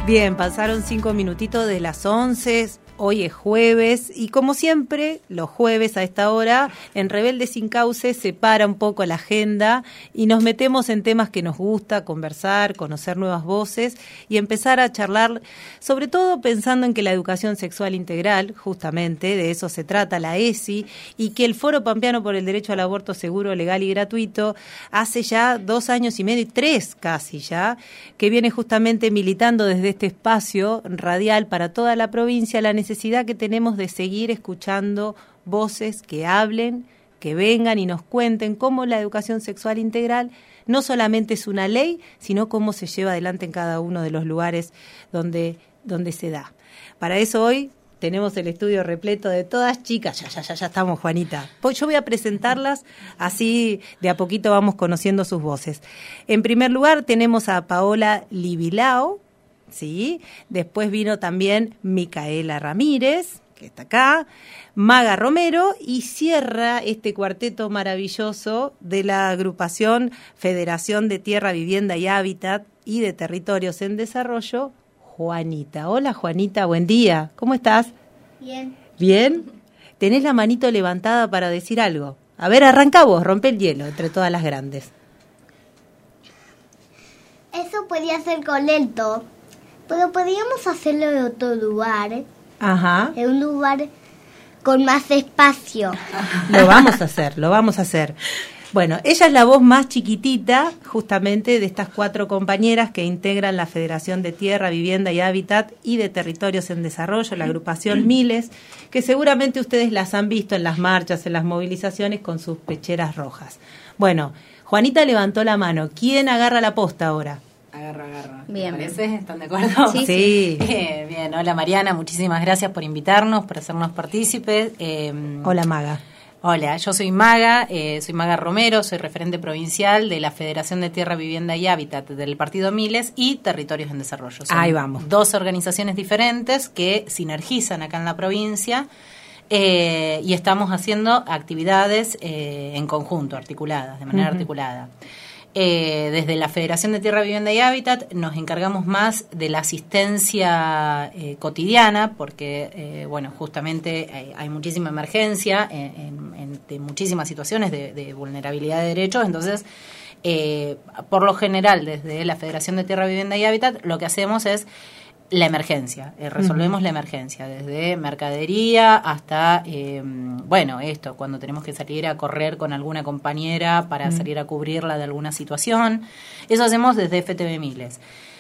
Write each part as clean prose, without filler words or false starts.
Bien, pasaron 5 minutitos de las 11. Hoy es jueves y como siempre, los jueves a esta hora, en Rebelde Sin Cauce se para un poco la agenda y nos metemos en temas que nos gusta, conversar, conocer nuevas voces y empezar a charlar, sobre todo pensando en que la educación sexual integral, justamente de eso se trata la ESI, y que el Foro Pampeano por el Derecho al Aborto Seguro, Legal y Gratuito, hace ya 2 años y medio, 3 casi ya, que viene justamente militando desde este espacio radial para toda la provincia la necesidad que tenemos de seguir escuchando voces que hablen, que vengan y nos cuenten cómo la educación sexual integral no solamente es una ley, sino cómo se lleva adelante en cada uno de los lugares donde se da. Para eso hoy tenemos el estudio repleto de todas chicas. Ya estamos, Juanita. Pues yo voy a presentarlas, así de a poquito vamos conociendo sus voces. En primer lugar tenemos a Paola Libilao, ¿sí? Después vino también Micaela Ramírez, que está acá, Maga Romero, y cierra este cuarteto maravilloso de la agrupación Federación de Tierra, Vivienda y Hábitat y de Territorios en Desarrollo, Juanita. Hola, Juanita, buen día. ¿Cómo estás? Bien. ¿Bien? ¿Tenés la manito levantada para decir algo? A ver, arranca vos, rompe el hielo entre todas las grandes. Eso podía ser con lento, pero podríamos hacerlo en otro lugar. Ajá. En un lugar con más espacio. Lo vamos a hacer. Bueno, ella es la voz más chiquitita, justamente, de estas 4 compañeras que integran la Federación de Tierra, Vivienda y Hábitat y de Territorios en Desarrollo, la agrupación Miles, que seguramente ustedes las han visto en las marchas, en las movilizaciones con sus pecheras rojas. Bueno, Juanita levantó la mano. ¿Quién agarra la posta ahora? Agarra. Bien. ¿Me parece? ¿Están de acuerdo? Sí. Bien, hola Mariana, muchísimas gracias por invitarnos, por hacernos partícipes. Hola, Maga. Hola, yo soy Maga Romero, soy referente provincial de la Federación de Tierra, Vivienda y Hábitat del Partido Miles y Territorios en Desarrollo. Son Ahí vamos. 2 organizaciones diferentes que sinergizan acá en la provincia y estamos haciendo actividades en conjunto, articuladas, de manera articulada. Desde la Federación de Tierra, Vivienda y Hábitat nos encargamos más de la asistencia cotidiana porque, justamente hay muchísima emergencia de muchísimas situaciones de vulnerabilidad de derechos. Entonces, por lo general, desde la Federación de Tierra, Vivienda y Hábitat, lo que hacemos es la emergencia, resolvemos la emergencia, desde mercadería hasta, esto, cuando tenemos que salir a correr con alguna compañera para salir a cubrirla de alguna situación. Eso hacemos desde FTV Miles.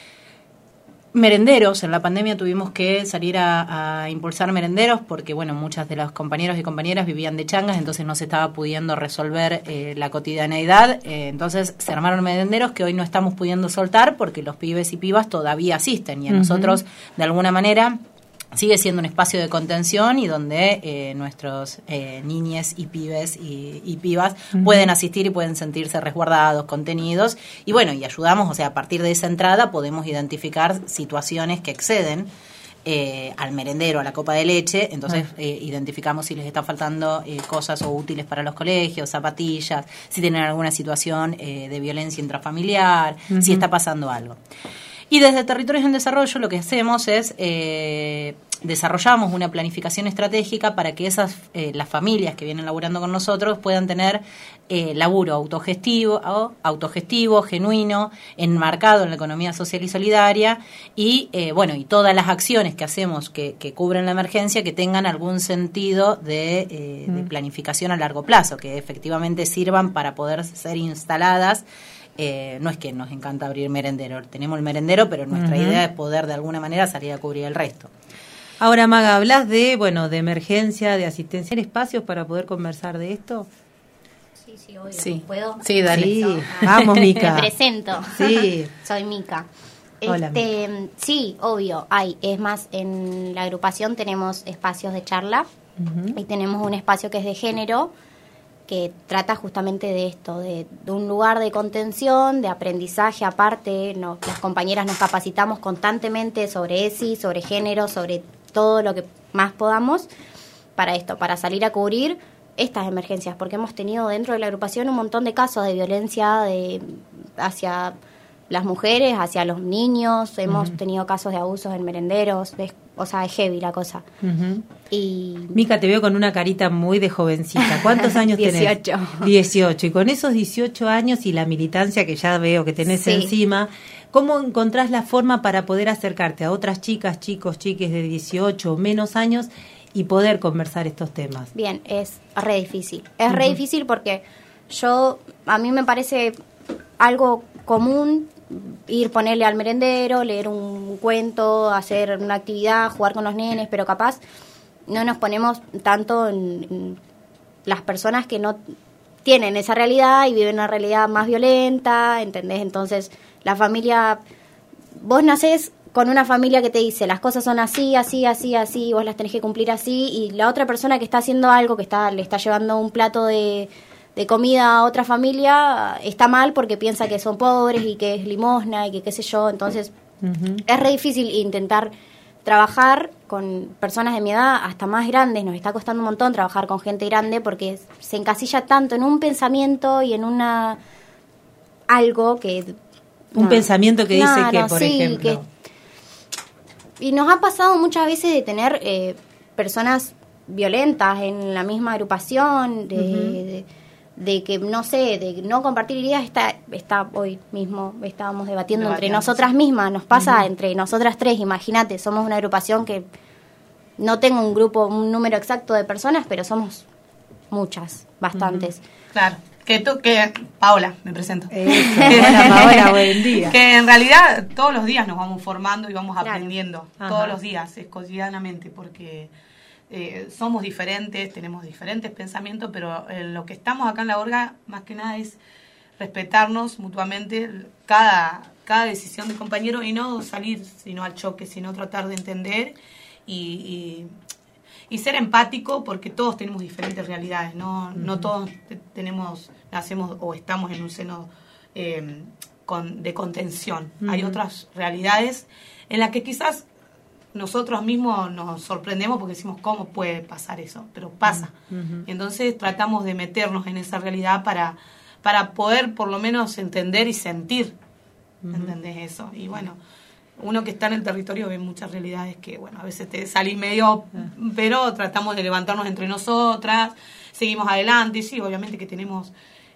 Merenderos, en la pandemia tuvimos que salir a impulsar merenderos porque, muchas de los compañeros y compañeras vivían de changas, entonces no se estaba pudiendo resolver la cotidianeidad. Entonces se armaron merenderos que hoy no estamos pudiendo soltar porque los pibes y pibas todavía asisten y a nosotros, de alguna manera, sigue siendo un espacio de contención y donde nuestros niñes y pibes y pibas pueden asistir y pueden sentirse resguardados, contenidos y ayudamos, a partir de esa entrada podemos identificar situaciones que exceden al merendero, a la copa de leche. Entonces identificamos si les está faltando cosas o útiles para los colegios, zapatillas, si tienen alguna situación de violencia intrafamiliar, si está pasando algo. Y desde Territorios en Desarrollo lo que hacemos es desarrollamos una planificación estratégica para que las familias que vienen laburando con nosotros puedan tener laburo autogestivo, genuino, enmarcado en la economía social y solidaria y todas las acciones que hacemos que cubren la emergencia que tengan algún sentido de planificación a largo plazo, que efectivamente sirvan para poder ser instaladas. No es que nos encanta abrir merendero, tenemos el merendero, pero nuestra idea es poder de alguna manera salir a cubrir el resto. Ahora, Maga, hablas de emergencia, de asistencia. ¿En espacios para poder conversar de esto? Sí, obvio. Sí. ¿Puedo? Sí, dale. Sí. Vamos, Mica. Me presento. Sí. Soy Mica. Hola, Mica. Sí, obvio, hay. Es más, en la agrupación tenemos espacios de charla y tenemos un espacio que es de género, que trata justamente de esto, de un lugar de contención, de aprendizaje aparte. Las compañeras nos capacitamos constantemente sobre ESI, sobre género, sobre todo lo que más podamos para esto, para salir a cubrir estas emergencias, porque hemos tenido dentro de la agrupación un montón de casos de violencia hacia las mujeres hacia los niños. Hemos tenido casos de abusos en merenderos, o sea, es heavy la cosa. Y Mica, te veo con una carita muy de jovencita. ¿Cuántos años 18. tenés? 18. Y con esos 18 años y la militancia que ya veo que tenés encima, ¿cómo encontrás la forma para poder acercarte a otras chicas, chicos, chiques de 18 o menos años y poder conversar estos temas? Bien, es re difícil. Es re difícil porque a mí me parece algo común ir, ponerle al merendero, leer un cuento, hacer una actividad, jugar con los nenes, pero capaz no nos ponemos tanto en las personas que no tienen esa realidad y viven una realidad más violenta, ¿entendés? Entonces, la familia, vos nacés con una familia que te dice las cosas son así, así, así, así, y vos las tenés que cumplir así, y la otra persona que está haciendo algo, que le está llevando un plato de comida a otra familia, está mal porque piensa que son pobres y que es limosna y que qué sé yo. Entonces es re difícil intentar trabajar con personas de mi edad hasta más grandes. Nos está costando un montón trabajar con gente grande porque se encasilla tanto en un pensamiento y en algo que... Un pensamiento que dice que, por ejemplo... Y nos ha pasado muchas veces de tener personas violentas en la misma agrupación, de que, no sé, de no compartir ideas. Está hoy mismo, estábamos debatiendo entre nosotras mismas, nos pasa entre nosotras tres, imagínate, somos una agrupación que no tengo un número exacto de personas, pero somos muchas, bastantes. Claro, que Paola, me presento. Hola Paola, buen día. Que en realidad todos los días nos vamos formando y vamos aprendiendo, todos los días, cotidianamente, porque... somos diferentes, tenemos diferentes pensamientos, pero lo que estamos acá en la orga más que nada es respetarnos mutuamente cada decisión de compañero y no salir sino al choque, sino tratar de entender y ser empático, porque todos tenemos diferentes realidades, no todos nacemos o estamos en un seno de contención. Hay otras realidades en las que quizás nosotros mismos nos sorprendemos porque decimos, ¿cómo puede pasar eso? Pero pasa. Entonces tratamos de meternos en esa realidad para poder por lo menos entender y sentir. ¿Entendés eso? Y bueno, uno que está en el territorio ve muchas realidades que, bueno, a veces te salís medio... Pero tratamos de levantarnos entre nosotras, seguimos adelante. Y sí, obviamente que tenemos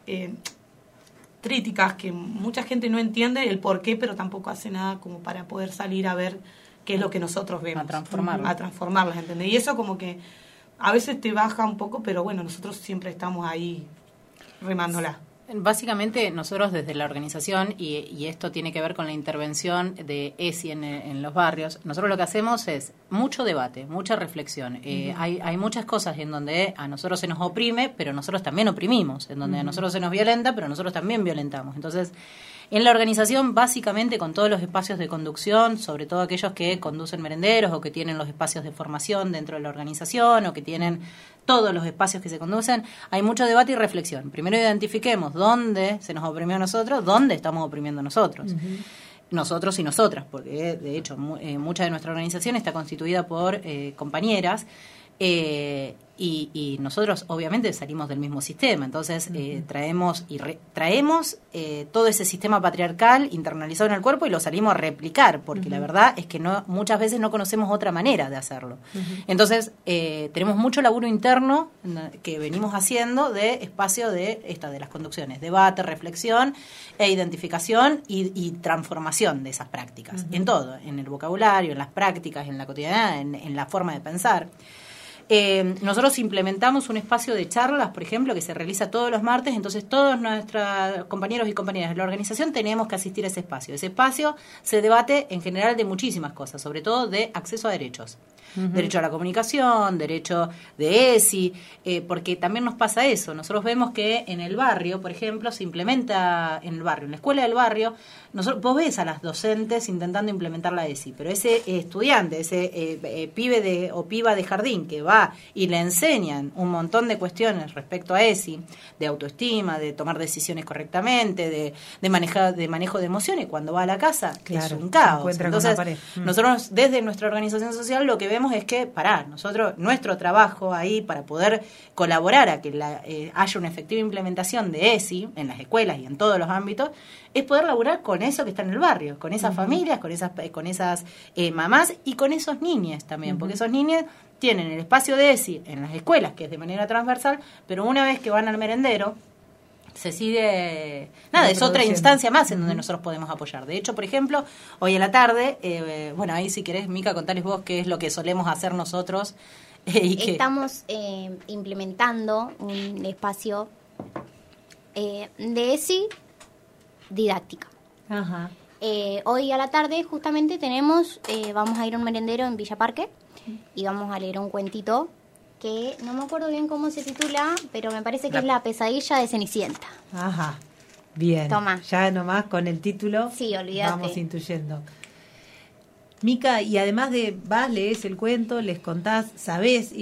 críticas que mucha gente no entiende el por qué, pero tampoco hace nada como para poder salir a ver qué es lo que nosotros vemos. A transformarlas, ¿entendés? Y eso como que a veces te baja un poco, pero bueno, nosotros siempre estamos ahí remándola. Básicamente nosotros desde la organización, y esto tiene que ver con la intervención de ESI en los barrios, nosotros lo que hacemos es mucho debate, mucha reflexión. Hay muchas cosas en donde a nosotros se nos oprime, pero nosotros también oprimimos, en donde a nosotros se nos violenta, pero nosotros también violentamos. Entonces, en la organización, básicamente con todos los espacios de conducción, sobre todo aquellos que conducen merenderos o que tienen los espacios de formación dentro de la organización o que tienen todos los espacios que se conducen, hay mucho debate y reflexión. Primero identifiquemos dónde se nos oprimió a nosotros, dónde estamos oprimiendo nosotros. Nosotros y nosotras, porque de hecho mucha de nuestra organización está constituida por compañeras, y nosotros obviamente salimos del mismo sistema, entonces traemos todo ese sistema patriarcal internalizado en el cuerpo y lo salimos a replicar, porque la verdad es que muchas veces no conocemos otra manera de hacerlo. Entonces tenemos mucho laburo interno que venimos haciendo de espacio de las conducciones, debate, reflexión e identificación y transformación de esas prácticas, en todo, en el vocabulario, en las prácticas, en la cotidianidad, en la forma de pensar. Nosotros implementamos un espacio de charlas, por ejemplo, que se realiza todos los martes, entonces todos nuestros compañeros y compañeras de la organización tenemos que asistir a ese espacio. Ese espacio se debate en general de muchísimas cosas, sobre todo de acceso a derechos. Derecho a la comunicación, derecho de ESI, porque también nos pasa eso. Nosotros vemos que en el barrio, por ejemplo, se implementa en la escuela del barrio, vos ves a las docentes intentando implementar la ESI, pero ese estudiante, ese pibe o piba de jardín que va y le enseñan un montón de cuestiones respecto a ESI, de autoestima, de tomar decisiones correctamente, de manejo de emociones, cuando va a la casa es un caos. Entonces, nosotros desde nuestra organización social lo que vemos vemos es que, nuestro trabajo ahí para poder colaborar a que haya una efectiva implementación de ESI en las escuelas y en todos los ámbitos, es poder laburar con eso que está en el barrio, con esas familias, con esas mamás y con esos niños también, porque esos niños tienen el espacio de ESI en las escuelas, que es de manera transversal, pero una vez que van al merendero, se sigue, es otra instancia más en donde nosotros podemos apoyar. De hecho, por ejemplo, hoy a la tarde, ahí si querés, Mica, contales vos qué es lo que solemos hacer nosotros. Estamos implementando un espacio de ESI didáctica. Ajá. Hoy a la tarde justamente vamos a ir a un merendero en Villa Parque y vamos a leer un cuentito que no me acuerdo bien cómo se titula, pero me parece que es La pesadilla de Cenicienta. Ajá, bien. Toma. Ya nomás con el título sí, olvídate. Vamos intuyendo. Mica, y además de lees el cuento, les contás, sabés,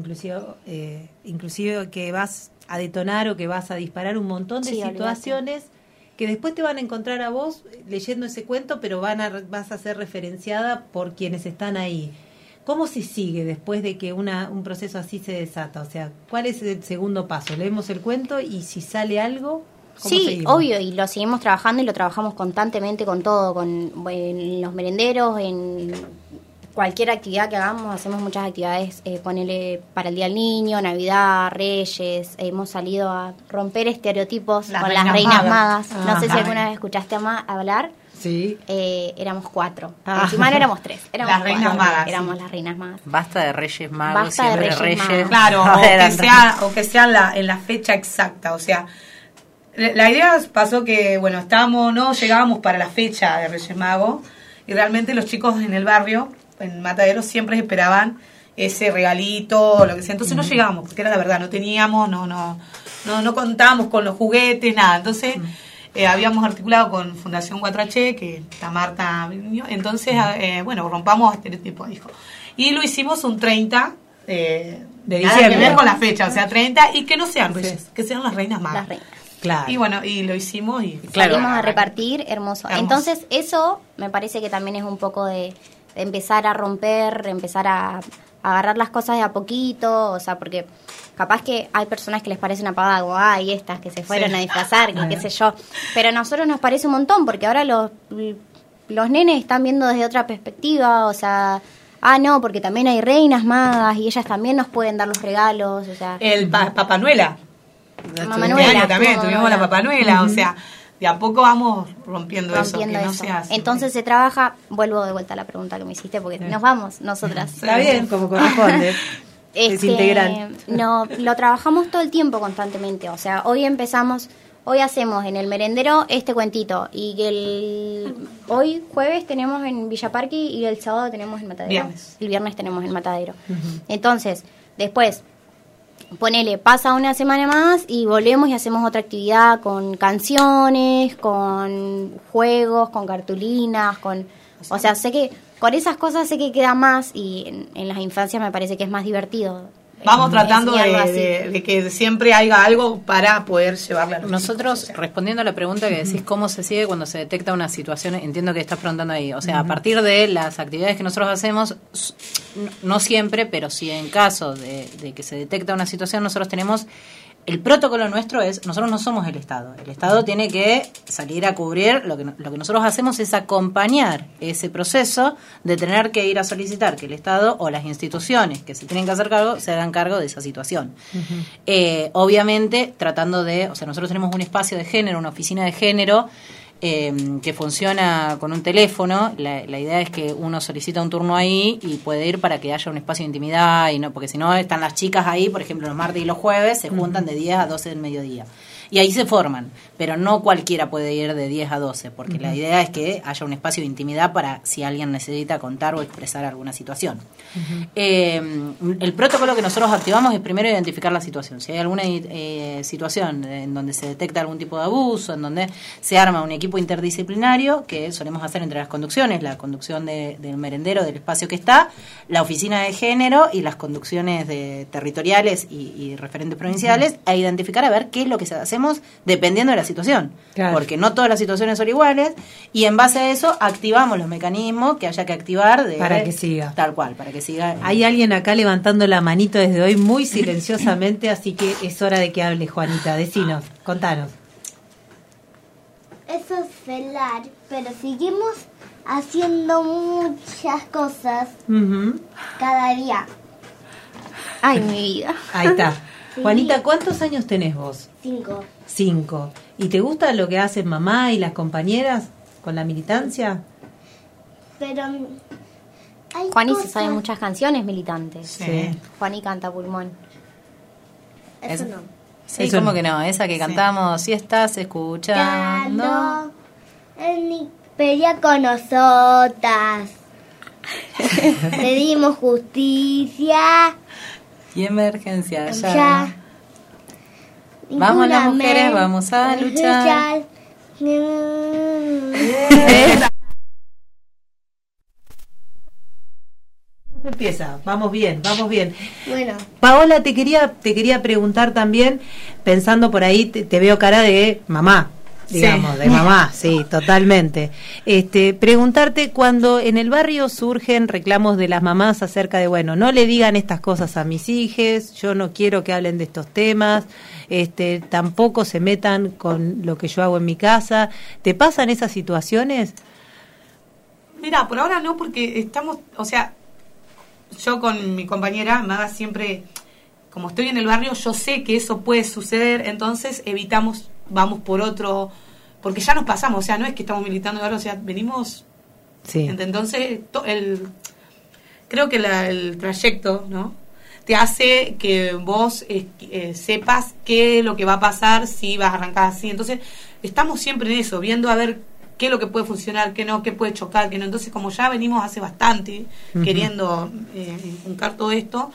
inclusive que vas a detonar o que vas a disparar un montón de situaciones olvídate. Que después te van a encontrar a vos leyendo ese cuento, pero vas a ser referenciada por quienes están ahí. ¿Cómo se sigue después de que un proceso así se desata? O sea, ¿cuál es el segundo paso? ¿Leemos el cuento y si sale algo? ¿Cómo seguimos? Obvio, y lo seguimos trabajando y lo trabajamos constantemente con todo, en los merenderos, en cualquier actividad que hagamos, hacemos muchas actividades, ponele para el Día del Niño, Navidad, Reyes, hemos salido a romper estereotipos con las reinas magas. No sé si alguna vez escuchaste hablar. Sí. Éramos 4. Encima no éramos 3. Éramos las reinas magas. Éramos las reinas magas. Basta de Reyes Magos. Basta de Reyes Magos. Claro, o que sea en la fecha exacta. O sea, la idea pasó que, no llegábamos para la fecha de Reyes Magos y realmente los chicos en el barrio, en Matadero, siempre esperaban ese regalito o lo que sea. Entonces no llegábamos, porque era la verdad, no teníamos, no contábamos con los juguetes, nada. Entonces... habíamos articulado con Fundación Guatraché, que está Marta, entonces, rompamos estereotipo, dijo. Y lo hicimos un 30 de diciembre. Que ver con la fecha, o sea, 30, y que no sean reyes, que sean las reinas magas. Las reinas. Claro. Y lo hicimos y... Salimos a repartir, hermoso. Entonces, eso me parece que también es un poco de empezar a romper, empezar a agarrar las cosas de a poquito, o sea, porque... Capaz que hay personas que les parece una pavada, como, estas que se fueron a disfrazar, que qué sé yo. Pero a nosotros nos parece un montón, porque ahora los nenes están viendo desde otra perspectiva, o sea, no, porque también hay reinas magas y ellas también nos pueden dar los regalos, o sea. El Papanuela. Manuela. También tuvimos la Papanuela, o sea, de a poco vamos rompiendo eso. Que no sea así. Entonces se trabaja, vuelvo de vuelta a la pregunta que me hiciste, porque nos vamos nosotras. Está bien, como corresponde. Es integral. No, lo trabajamos todo el tiempo constantemente. O sea, hoy hacemos en el merendero este cuentito. Y hoy jueves tenemos en Villa Parque y el sábado tenemos en Matadero. El viernes tenemos en Matadero. Entonces, después, pasa una semana más y volvemos y hacemos otra actividad con canciones, con juegos, con cartulinas, o sea, sé que con esas cosas sé que queda más y en las infancias me parece que es más divertido. Vamos tratando de que siempre haya algo para poder llevarle a los Nosotros, chicos, respondiendo a la pregunta que decís, ¿cómo se sigue cuando se detecta una situación? Entiendo que estás preguntando ahí. O sea, a partir de las actividades que nosotros hacemos, no siempre, pero sí en caso de que se detecta una situación, nosotros tenemos... El protocolo nuestro es, nosotros no somos el Estado. El Estado tiene que salir a cubrir, lo que nosotros hacemos es acompañar ese proceso de tener que ir a solicitar que el Estado o las instituciones que se tienen que hacer cargo, se hagan cargo de esa situación. Obviamente, tratando de, o sea, nosotros tenemos un espacio de género, una oficina de género, que funciona con un teléfono. La idea es que uno solicita un turno ahí y puede ir para que haya un espacio de intimidad, y no, porque si no están las chicas ahí, por ejemplo, los martes y los jueves se juntan de 10 a 12 del mediodía. Y ahí se forman, pero no cualquiera puede ir de 10 a 12, porque la idea es que haya un espacio de intimidad para si alguien necesita contar o expresar alguna situación. El protocolo que nosotros activamos es primero identificar la situación. Si hay alguna situación en donde se detecta algún tipo de abuso, en donde se arma un equipo interdisciplinario, que solemos hacer entre las conducciones, la conducción del merendero, del espacio que está, la oficina de género y las conducciones territoriales y referentes provinciales, a identificar a ver qué es lo que hacemos dependiendo de la situación situación, claro, porque no todas las situaciones son iguales, y en base a eso activamos los mecanismos que haya que activar para que siga. Tal cual, para que siga. Hay alguien acá levantando la manito desde hoy muy silenciosamente, así que es hora de que hable, Juanita. Decinos, contanos. Eso es celar, pero seguimos haciendo muchas cosas cada día. Ay, mi vida. Ahí está. Sí. Juanita, ¿cuántos años tenés vos? 5. 5. ¿Y te gusta lo que hacen mamá y las compañeras con la militancia? Pero hay Juani cosas... se sabe muchas canciones militantes. Sí. Juani canta pulmón. Eso Es- no. Sí, Eso como no. que no, esa que cantamos, si estás escuchando. Cuando él pelea con nosotras. Pedimos justicia. Y emergencia ya. Ya. Vamos las Ninguna mujeres, me- vamos a luchar. Empieza, vamos bien, vamos bien. Bueno, Paola, te quería preguntar también, pensando por ahí, te veo cara de mamá, digamos, Sí. de mamá, sí, totalmente. Preguntarte cuando en el barrio surgen reclamos de las mamás acerca de, bueno, no le digan estas cosas a mis hijos, yo no quiero que hablen de estos temas, tampoco se metan con lo que yo hago en mi casa. ¿Te pasan esas situaciones? Mira, por ahora no, porque estamos, o sea, yo con mi compañera Maga siempre, como estoy en el barrio, yo sé que eso puede suceder, entonces evitamos, vamos por otro, porque ya nos pasamos, o sea, no es que estamos militando en el barrio, o sea, venimos, Sí. entonces creo que el trayecto, ¿no?, te hace que vos sepas qué es lo que va a pasar si vas a arrancar así, entonces estamos siempre en eso, viendo a ver qué es lo que puede funcionar, qué no, qué puede chocar, qué no. Entonces, como ya venimos hace bastante queriendo inculcar todo esto,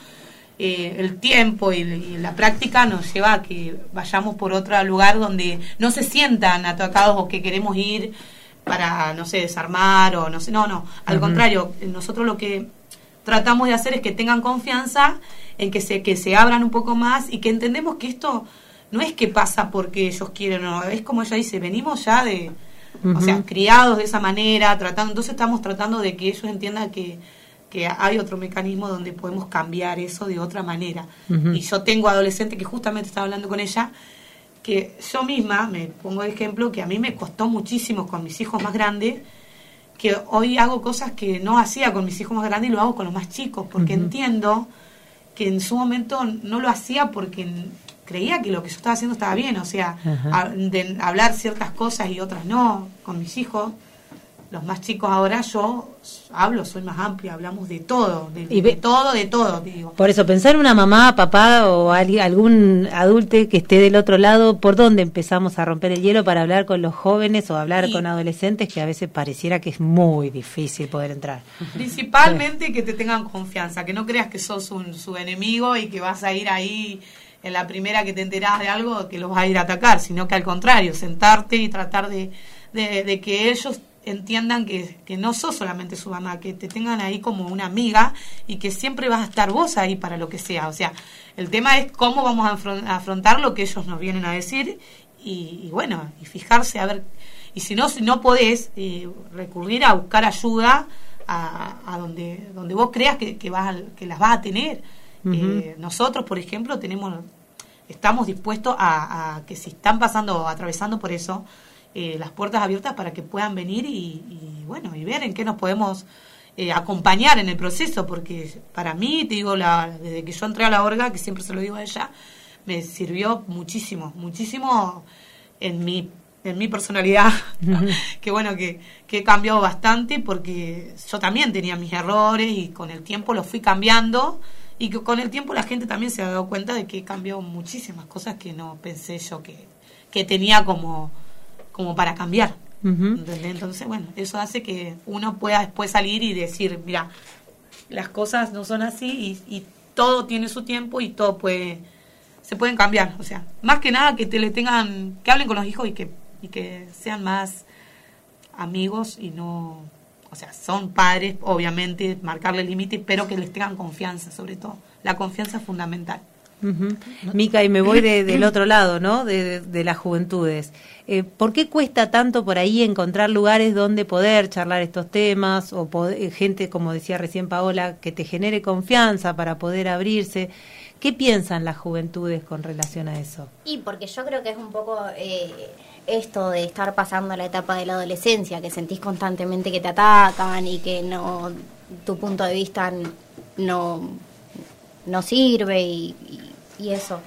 el tiempo y la práctica nos lleva a que vayamos por otro lugar donde no se sientan atacados o que queremos ir para, no sé, desarmar o no sé. No, al contrario, nosotros lo que tratamos de hacer es que tengan confianza en que se abran un poco más y que entendemos que esto no es que pasa porque ellos quieren, no, es como ella dice, venimos ya de... O sea, criados de esa manera, entonces estamos tratando de que ellos entiendan que hay otro mecanismo donde podemos cambiar eso de otra manera. Y yo tengo adolescentes que justamente estaba hablando con ella, que yo misma, me pongo de ejemplo, que a mí me costó muchísimo con mis hijos más grandes, que hoy hago cosas que no hacía con mis hijos más grandes y lo hago con los más chicos, porque entiendo que en su momento no lo hacía porque... creía que lo que yo estaba haciendo estaba bien, o sea, de hablar ciertas cosas y otras no, con mis hijos, los más chicos ahora yo hablo, soy más amplia, hablamos de todo, de todo, te digo. Por eso, pensar en una mamá, papá o algún adulto que esté del otro lado, ¿por dónde empezamos a romper el hielo para hablar con los jóvenes o hablar con adolescentes que a veces pareciera que es muy difícil poder entrar? Principalmente que te tengan confianza, que no creas que sos su enemigo y que vas a ir ahí... en la primera que te enterás de algo que los vas a ir a atacar, sino que al contrario, sentarte y tratar de que ellos entiendan que no sos solamente su mamá, que te tengan ahí como una amiga y que siempre vas a estar vos ahí para lo que sea. O sea, el tema es cómo vamos a afrontar lo que ellos nos vienen a decir y bueno, y fijarse a ver, y si no podés recurrir a buscar ayuda a donde vos creas que las vas a tener. Nosotros, por ejemplo, estamos dispuestos a que si están pasando o atravesando por eso, las puertas abiertas para que puedan venir y bueno, y ver en qué nos podemos acompañar en el proceso, porque para mí, te digo, desde que yo entré a la orga, que siempre se lo digo a ella, me sirvió muchísimo en mi personalidad, que bueno, que he cambiado bastante, porque yo también tenía mis errores y con el tiempo los fui cambiando. Y que con el tiempo la gente también se ha dado cuenta de que he cambiado muchísimas cosas que no pensé yo que tenía como para cambiar. Entonces, bueno, eso hace que uno pueda después salir y decir, mira, las cosas no son así y todo tiene su tiempo y todo se pueden cambiar. O sea, más que nada que que hablen con los hijos y que sean más amigos y no... O sea, son padres, obviamente, marcarle límites, pero que les tengan confianza, sobre todo. La confianza es fundamental. Mica, y me voy del otro lado, ¿no? De las juventudes. ¿Por qué cuesta tanto por ahí encontrar lugares donde poder charlar estos temas o gente, como decía recién Paola, que te genere confianza para poder abrirse? ¿Qué piensan las juventudes con relación a eso? Y porque yo creo que es un poco esto de estar pasando la etapa de la adolescencia, que sentís constantemente que te atacan y que no, tu punto de vista no sirve y eso.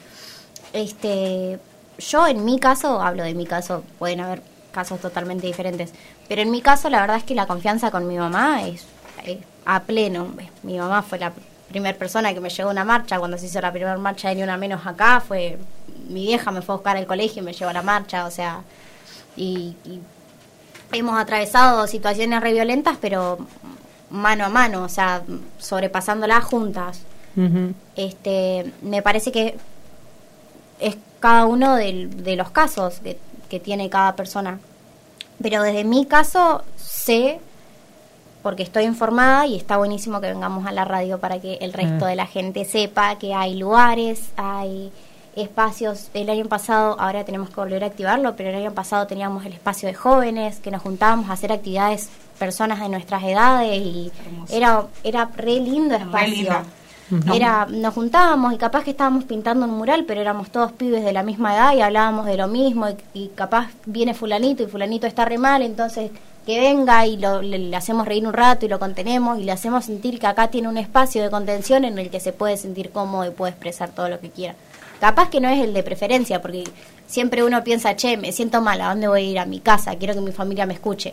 Yo en mi caso, hablo de mi caso, pueden haber casos totalmente diferentes, pero en mi caso la verdad es que la confianza con mi mamá es a pleno. Mi mamá fue la primera persona que me llevó a una marcha, cuando se hizo la primera marcha de Ni Una Menos acá, fue mi vieja, me fue a buscar al colegio y me llevó a la marcha, o sea, y hemos atravesado situaciones re violentas, pero mano a mano, o sea, sobrepasándolas juntas. Me parece que es cada uno de los casos que tiene cada persona, pero desde mi caso sé, porque estoy informada, y está buenísimo que vengamos a la radio para que el resto de la gente sepa que hay lugares, hay espacios. El año pasado, ahora tenemos que volver a activarlo, pero el año pasado teníamos el espacio de jóvenes, que nos juntábamos a hacer actividades personas de nuestras edades, y era re lindo espacio. Nos juntábamos y capaz que estábamos pintando un mural, pero éramos todos pibes de la misma edad y hablábamos de lo mismo, y capaz viene fulanito y fulanito está re mal, entonces que venga y le hacemos reír un rato y lo contenemos y le hacemos sentir que acá tiene un espacio de contención en el que se puede sentir cómodo y puede expresar todo lo que quiera. Capaz que no es el de preferencia, porque siempre uno piensa, che, me siento mal, ¿a dónde voy a ir? A mi casa, quiero que mi familia me escuche.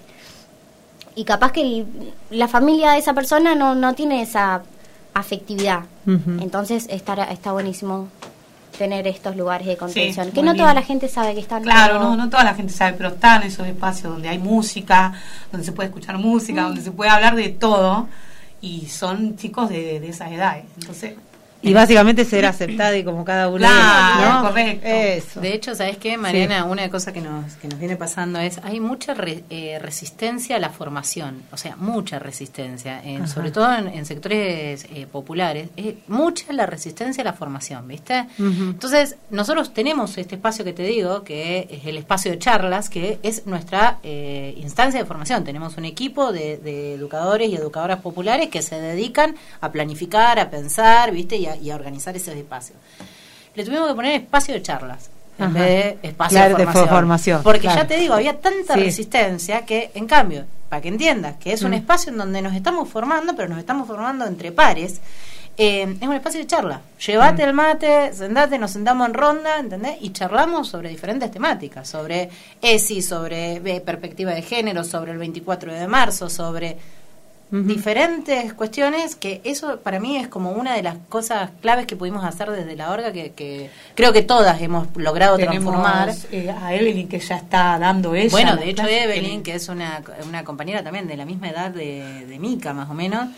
Y capaz que la familia de esa persona no tiene esa afectividad. Entonces está buenísimo tener estos lugares de contención, que no toda la gente sabe que están. Claro, no toda la gente sabe, pero están esos espacios donde hay música, donde se puede escuchar música, donde se puede hablar de todo, y son chicos de esas edades. Entonces, y básicamente ser aceptada y como cada uno. Claro, ¿no? Correcto. Eso. De hecho, ¿sabes qué, Mariana? Sí. Una de las cosas que nos viene pasando es, hay mucha resistencia a la formación, o sea, mucha resistencia, sobre todo en sectores populares, mucha la resistencia a la formación, ¿viste? Entonces, nosotros tenemos este espacio que te digo, que es el espacio de charlas, que es nuestra instancia de formación. Tenemos un equipo de educadores y educadoras populares que se dedican a planificar, a pensar, ¿viste? Y a organizar esos espacios. Le tuvimos que poner espacio de charlas en vez de espacio de formación. Porque ya te digo, había tanta resistencia que, en cambio, para que entiendas que es un espacio en donde nos estamos formando, pero nos estamos formando entre pares, es un espacio de charla. Llévate el mate, sentate, nos sentamos en ronda, ¿entendés? Y charlamos sobre diferentes temáticas, sobre ESI, sobre perspectiva de género, sobre el 24 de marzo, sobre diferentes cuestiones, que eso para mí es como una de las cosas claves que pudimos hacer desde la orga, que creo que todas hemos logrado transformar. A Evelyn, que ya está dando ella. Bueno, de hecho Evelyn, que es una compañera también de la misma edad de Mica, más o menos.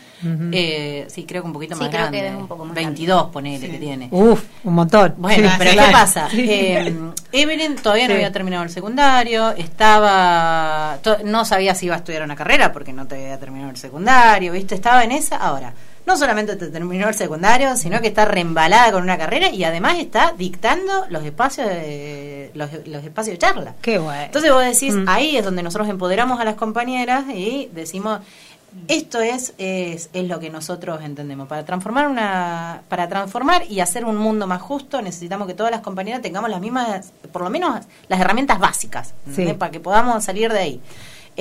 Sí, creo que un poquito más grande. Creo que es un poco más 22, grande. Ponele, que tiene. Uf, un montón. Bueno, pero ¿qué pasa? Evelyn todavía no había terminado el secundario, no sabía si iba a estudiar una carrera porque no te había terminado el secundario, ¿viste? Estaba en esa. Ahora, no solamente te terminó el secundario, sino que está reembalada con una carrera y además está dictando los espacios los espacios de charla. Qué bueno. Entonces vos decís, ahí es donde nosotros empoderamos a las compañeras y decimos, esto es lo que nosotros entendemos. Para transformar y hacer un mundo más justo, necesitamos que todas las compañeras tengamos las mismas, por lo menos las herramientas básicas, para que podamos salir de ahí.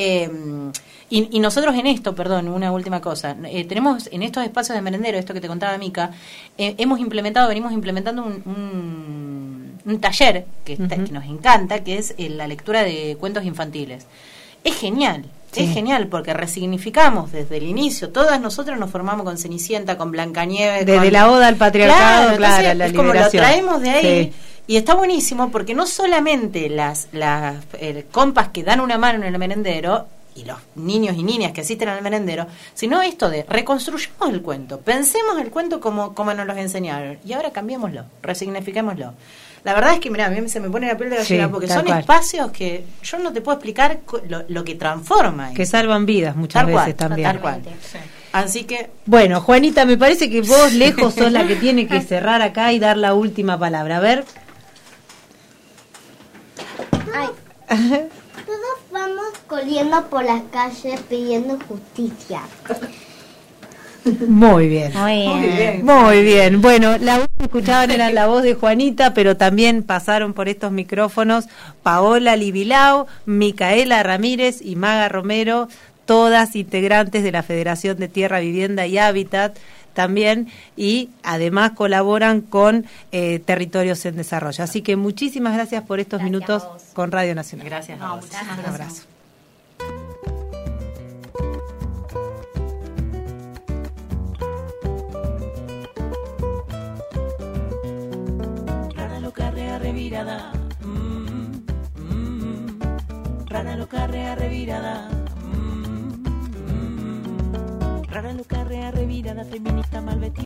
Y nosotros en esto, una última cosa, tenemos en estos espacios de merendero, esto que te contaba Mica, venimos implementando un taller que nos encanta, que es la lectura de cuentos infantiles. Es genial. Sí. Es genial porque resignificamos desde el inicio. Todas nosotras nos formamos con Cenicienta, con Blancanieves. Desde la oda al patriarcado, claro, la es liberación. Como lo traemos de ahí. Y está buenísimo porque no solamente las compas que dan una mano en el merendero y los niños y niñas que asisten al merendero, sino esto de reconstruyamos el cuento, pensemos el cuento como nos los enseñaron y ahora cambiémoslo, resignifiquémoslo. La verdad es que, mira, a mí se me pone la piel de gallina, Sí, porque tal son cual. espacios que yo no te puedo explicar lo que transforma. Que salvan vidas muchas Tal cual, veces también. tal cual. Sí. Así que, Bueno, Juanita, me parece que vos lejos sos la que tiene que cerrar acá y dar la última palabra. A ver. Ay, todos vamos corriendo por las calles pidiendo justicia. Muy bien. Muy bien. Muy bien. Bueno, la voz que escuchaban era la voz de Juanita, pero también pasaron por estos micrófonos Paola Libilao, Micaela Ramírez y Maga Romero, todas integrantes de la Federación de Tierra, Vivienda y Hábitat también, y además colaboran con Territorios en Desarrollo. Así que muchísimas gracias por estos Gracias minutos a vos. con Radio Nacional. gracias a No, vos. muchísimas Un gracias. abrazo. Rara loca rea revirada, rara loca rea revirada, rara loca rea revirada, feminista mal vestida.